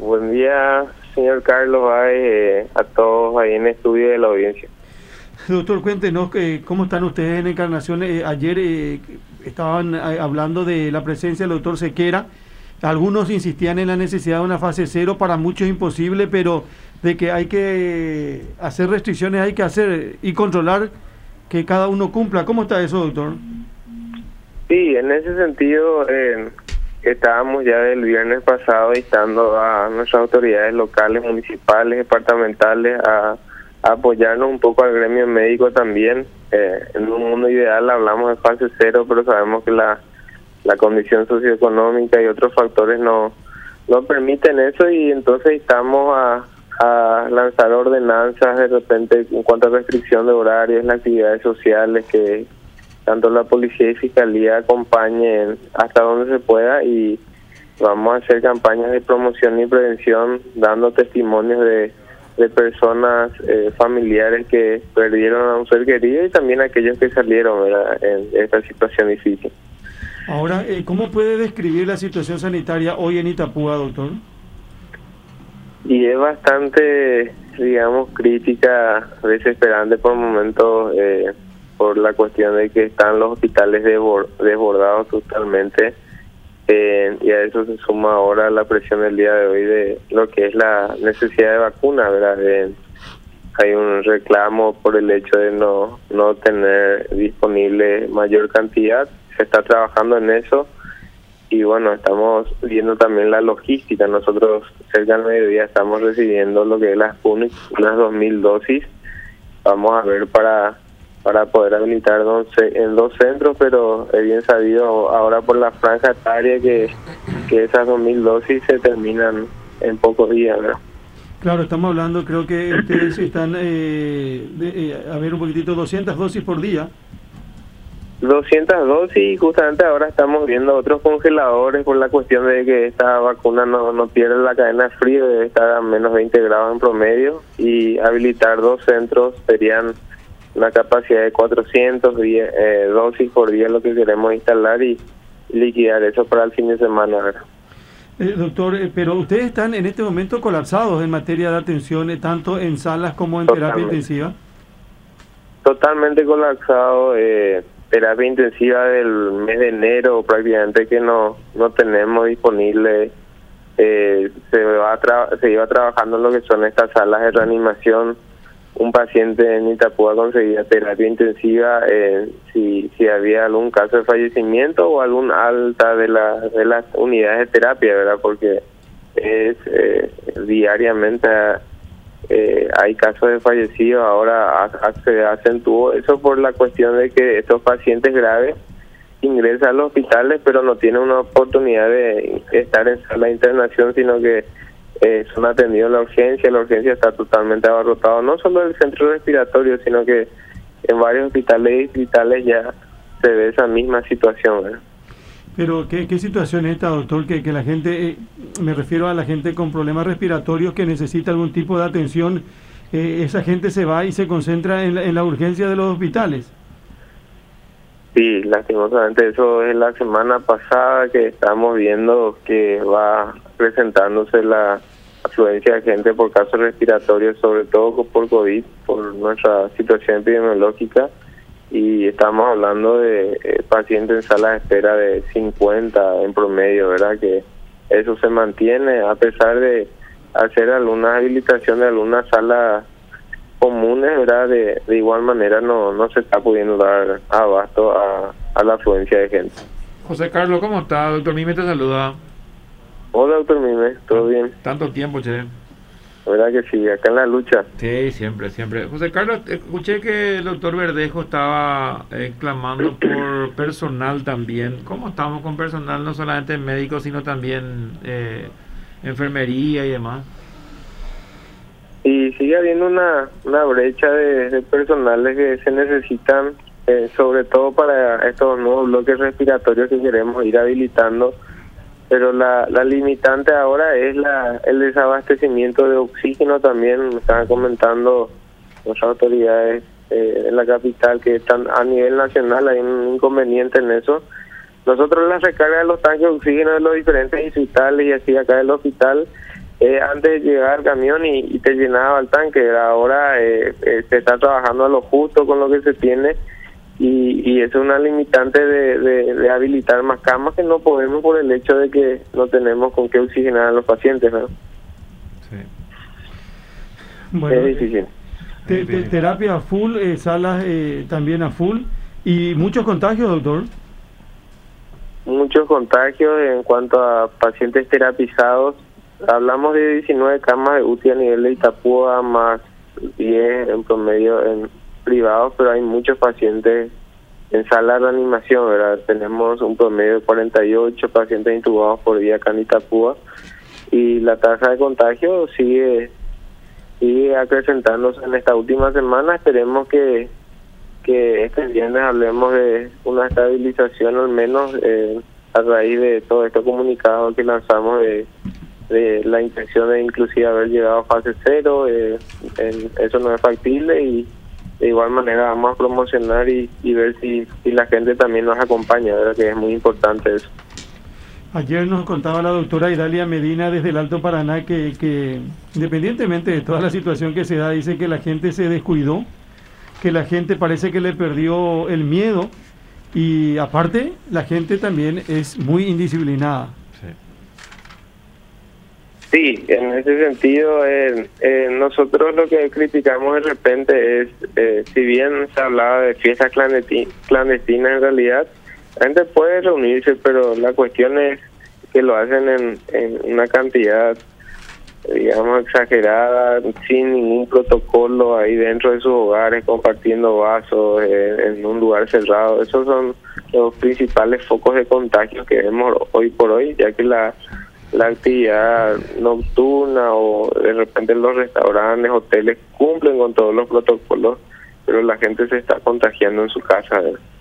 Buen día, señor Carlos, a todos ahí en el estudio de la audiencia. Doctor, cuéntenos cómo están ustedes en Encarnación. Ayer estaban hablando de la presencia del doctor Sequera. Algunos insistían en la necesidad de una fase cero, para muchos imposible, pero de que hay que hacer restricciones, hay que hacer y controlar que cada uno cumpla. ¿Cómo está eso, doctor? Sí, en ese sentido, estábamos ya del viernes pasado instando a nuestras autoridades locales, municipales, departamentales a apoyarnos un poco al gremio médico también. En un mundo ideal hablamos de fase cero, pero sabemos que la condición socioeconómica y otros factores no permiten eso, y entonces estamos a lanzar ordenanzas de repente en cuanto a restricción de horarios, las actividades sociales, que tanto la policía y fiscalía acompañen hasta donde se pueda, y vamos a hacer campañas de promoción y prevención dando testimonios de personas familiares que perdieron a un ser querido y también aquellos que salieron, ¿verdad?, en esta situación difícil. Ahora, ¿cómo puede describir la situación sanitaria hoy en Itapúa, doctor? Y es bastante, digamos, crítica, desesperante por momentos, por la cuestión de que están los hospitales desbordados totalmente, y a eso se suma ahora la presión del día de hoy de lo que es la necesidad de vacuna, ¿verdad? Hay un reclamo por el hecho de no tener disponible mayor cantidad. Se está trabajando en eso, y bueno, estamos viendo también la logística. Nosotros cerca del mediodía estamos recibiendo lo que es las Sputnik, unas 2.000 dosis. Vamos a ver para poder habilitar en 2 centros, pero es bien sabido ahora por la franja etaria que esas 2.000 dosis se terminan en pocos días, ¿verdad? Claro, estamos hablando, creo que ustedes están, a ver un poquitito, 200 dosis por día. 200 dosis, y justamente ahora estamos viendo otros congeladores por la cuestión de que esta vacuna no pierde la cadena de frío, debe estar a menos 20 grados en promedio, y habilitar 2 centros serían una capacidad de 400 dosis por día, lo que queremos instalar y liquidar eso para el fin de semana, ¿verdad? Doctor, pero ustedes están en este momento colapsados en materia de atención, tanto en salas como en terapia intensiva. Totalmente colapsado. Terapia intensiva del mes de enero prácticamente que no tenemos disponible. Se iba trabajando en lo que son estas salas de reanimación. Un paciente en Itapúa conseguía terapia intensiva si había algún caso de fallecimiento o algún alta de las unidades de terapia, ¿verdad? Porque es diariamente hay casos de fallecidos. Ahora se acentuó eso por la cuestión de que estos pacientes graves ingresan a los hospitales, pero no tienen una oportunidad de estar en sala de internación, sino que son atendidos en la urgencia está totalmente abarrotado, no solo el centro respiratorio, sino que en varios hospitales ya se ve esa misma situación, ¿verdad? Pero ¿qué situación es esta, doctor? Que la gente, me refiero a la gente con problemas respiratorios que necesita algún tipo de atención, esa gente se va y se concentra en la urgencia de los hospitales. Sí, lastimosamente eso es la semana pasada que estamos viendo que va presentándose la afluencia de gente por casos respiratorios, sobre todo por COVID, por nuestra situación epidemiológica, y estamos hablando de pacientes en salas de espera de 50 en promedio, ¿verdad? Que eso se mantiene a pesar de hacer alguna habilitación de algunas salas comunes, ¿verdad? De igual manera no se está pudiendo dar abasto a la afluencia de gente. José Carlos, ¿cómo está? Doctor Mime te saluda. Hola, doctor Mime, ¿todo bien? Tanto tiempo, che. ¿Verdad que sí? Acá en la lucha. Sí, siempre. José Carlos, escuché que el doctor Verdejo estaba clamando por personal también. ¿Cómo estamos con personal? No solamente médicos, sino también enfermería y demás. Y sigue habiendo una brecha de personales que se necesitan, sobre todo para estos nuevos bloques respiratorios que queremos ir habilitando. Pero la limitante ahora es el desabastecimiento de oxígeno también. Me estaban comentando las autoridades en la capital que están a nivel nacional, hay un inconveniente en eso. Nosotros la recarga de los tanques de oxígeno de los diferentes hospitales y así acá del hospital antes de llegar al camión y te llenaba el tanque. Ahora se está trabajando a lo justo con lo que se tiene y eso es una limitante de habilitar más camas que no podemos por el hecho de que no tenemos con qué oxigenar a los pacientes, ¿no? Sí. Bueno, es difícil. Terapia a full, salas también a full y muchos contagios, doctor. Muchos contagios en cuanto a pacientes terapizados. Hablamos de 19 camas de UTI a nivel de Itapúa, más 10 en promedio en privados, pero hay muchos pacientes en sala de reanimación, ¿verdad? Tenemos un promedio de 48 pacientes intubados por día acá en Itapúa y la tasa de contagio sigue acrecentándose en esta última semana. Esperemos que este viernes hablemos de una estabilización al menos a raíz de todo esto comunicado que lanzamos de la intención de inclusive haber llegado a fase 0. Eso no es factible y de igual manera vamos a promocionar y ver si la gente también nos acompaña, ¿verdad? Que es muy importante eso. Ayer nos contaba la doctora Idalia Medina desde el Alto Paraná que independientemente de toda la situación que se da, dice que la gente se descuidó, que la gente parece que le perdió el miedo y aparte la gente también es muy indisciplinada. Sí, en ese sentido, nosotros lo que criticamos de repente es, si bien se hablaba de fiestas clandestinas en realidad, la gente puede reunirse, pero la cuestión es que lo hacen en una cantidad, digamos, exagerada, sin ningún protocolo ahí dentro de sus hogares, compartiendo vasos en un lugar cerrado. Esos son los principales focos de contagio que vemos hoy por hoy, ya que la actividad nocturna o de repente los restaurantes, hoteles cumplen con todos los protocolos, pero la gente se está contagiando en su casa.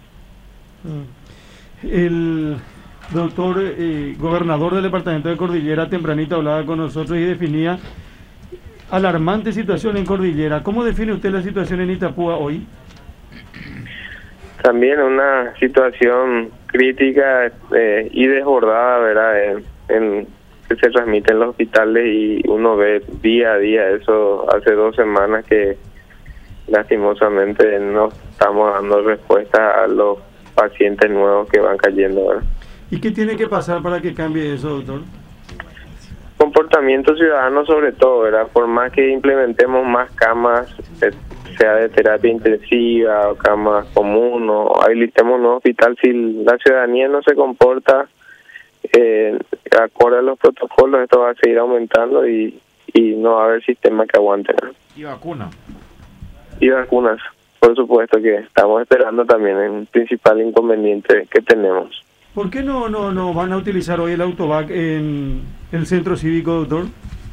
El doctor gobernador del departamento de Cordillera tempranito hablaba con nosotros y definía alarmante situación en Cordillera. ¿Cómo define usted la situación en Itapúa hoy? También una situación crítica y desbordada, ¿verdad? Que se transmite en los hospitales y uno ve día a día eso. Hace 2 semanas que lastimosamente no estamos dando respuesta a los pacientes nuevos que van cayendo, ¿verdad? ¿Y qué tiene que pasar para que cambie eso, doctor? Comportamiento ciudadano sobre todo, ¿verdad? Por más que implementemos más camas, sea de terapia intensiva o camas común o habilitemos un nuevo hospital, si la ciudadanía no se comporta acorde a los protocolos, esto va a seguir aumentando y no va a haber sistema que aguante, ¿no? ¿Y vacuna? Y vacunas, por supuesto que estamos esperando también, es un principal inconveniente que tenemos. ¿Por qué no van a utilizar hoy el autovac en el centro cívico, doctor?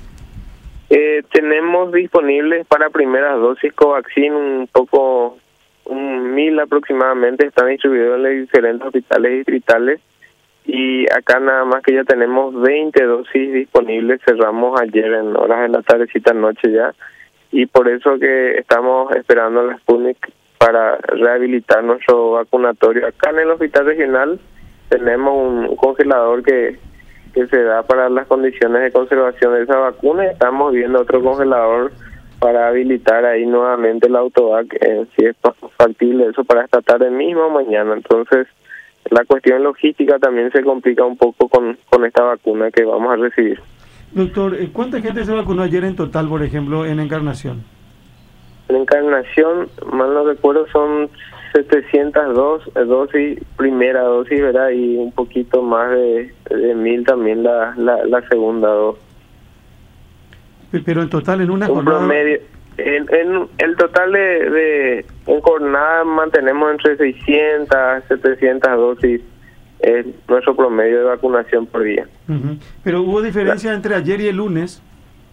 Tenemos disponibles para primeras dosis Covaxin un 1.000 aproximadamente, están distribuidos en los diferentes hospitales distritales y acá nada más que ya tenemos 20 dosis disponibles. Cerramos ayer en horas de la tardecita noche ya y por eso que estamos esperando la Sputnik para rehabilitar nuestro vacunatorio. Acá en el hospital regional tenemos un congelador que se da para las condiciones de conservación de esa vacuna y estamos viendo otro congelador para habilitar ahí nuevamente el autovac, si es factible eso para esta tarde mismo o mañana. Entonces la cuestión logística también se complica un poco con esta vacuna que vamos a recibir. Doctor, ¿cuánta gente se vacunó ayer en total, por ejemplo, en Encarnación? En Encarnación, mal no recuerdo, son 702 dosis, primera dosis, ¿verdad? Y un poquito más de 1.000 también la segunda dosis. Pero en total, en una un jornada... promedio, en el total en jornada mantenemos entre 600 a 700 dosis, es nuestro promedio de vacunación por día. Pero hubo diferencia entre ayer y el lunes.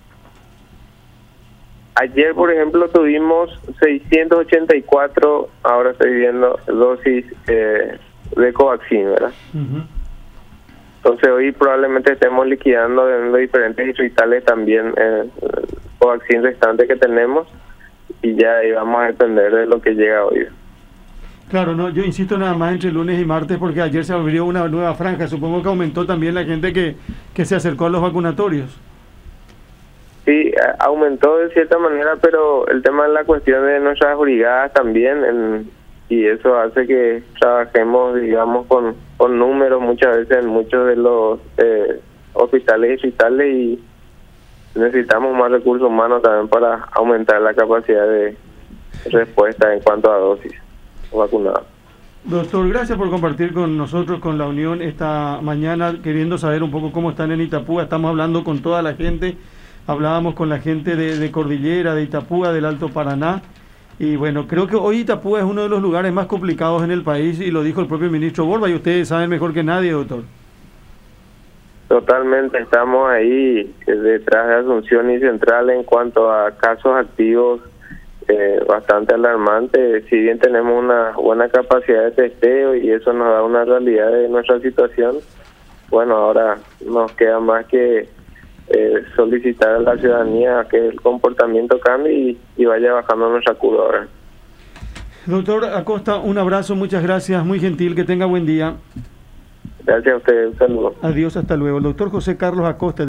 Ayer, por ejemplo, tuvimos 684, ahora estoy viendo dosis de Covaxin, ¿verdad? Entonces hoy probablemente estemos liquidando en los diferentes hospitales también Covaxin restante que tenemos y ya ahí vamos a depender de lo que llega hoy. Claro, no, yo insisto nada más entre lunes y martes porque ayer se abrió una nueva franja, supongo que aumentó también la gente que se acercó a los vacunatorios. Sí, aumentó de cierta manera, pero el tema es la cuestión de nuestras brigadas también, y eso hace que trabajemos, digamos, con números muchas veces en muchos de los hospitales digitales, y necesitamos más recursos humanos también para aumentar la capacidad de respuesta en cuanto a dosis vacunadas. Doctor, gracias por compartir con nosotros, con la Unión, esta mañana, queriendo saber un poco cómo están en Itapúa. Estamos hablando con toda la gente, hablábamos con la gente de Cordillera, de Itapúa, del Alto Paraná, y bueno, creo que hoy Itapúa es uno de los lugares más complicados en el país, y lo dijo el propio ministro Borba, y ustedes saben mejor que nadie, doctor. Totalmente, estamos ahí detrás de Asunción y Central en cuanto a casos activos, bastante alarmante. Si bien tenemos una buena capacidad de testeo y eso nos da una realidad de nuestra situación, bueno, ahora nos queda más que solicitar a la ciudadanía que el comportamiento cambie y vaya bajando nuestra curva ahora. Doctor Acosta, un abrazo, muchas gracias, muy gentil, que tenga buen día. Gracias a usted, un saludo. Adiós, hasta luego. El doctor José Carlos Acosta.